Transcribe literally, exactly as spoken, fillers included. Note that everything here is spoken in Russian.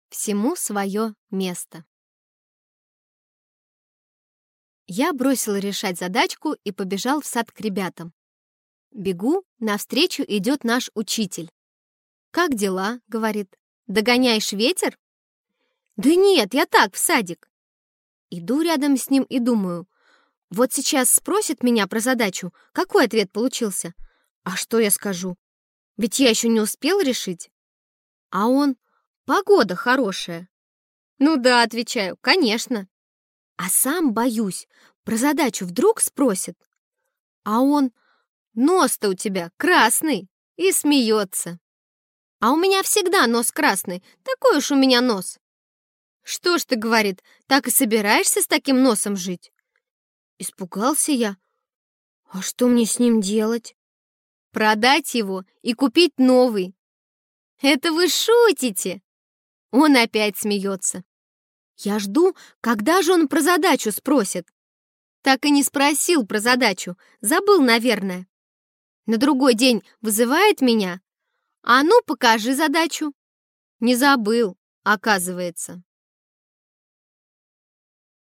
Всему свое место. Я бросил решать задачку и побежал в сад к ребятам. Бегу, навстречу идет наш учитель. «Как дела?» — говорит. «Догоняешь ветер?» «Да нет, я так, в садик». Иду рядом с ним и думаю, вот сейчас спросит меня про задачу, какой ответ получился. А что я скажу? Ведь я еще не успел решить. А он: «Погода хорошая». «Ну да», — отвечаю, — «конечно». А сам боюсь, про задачу вдруг спросит. А он: «Нос-то у тебя красный», и смеется. А у меня всегда нос красный, такой уж у меня нос. «Что ж ты, — говорит, — так и собираешься с таким носом жить?» Испугался я. А что мне с ним делать? Продать его и купить новый. «Это вы шутите?» Он опять смеется. Я жду, когда же он про задачу спросит. Так и не спросил про задачу, забыл, наверное. На другой день вызывает меня. «А ну, покажи задачу». Не забыл, оказывается.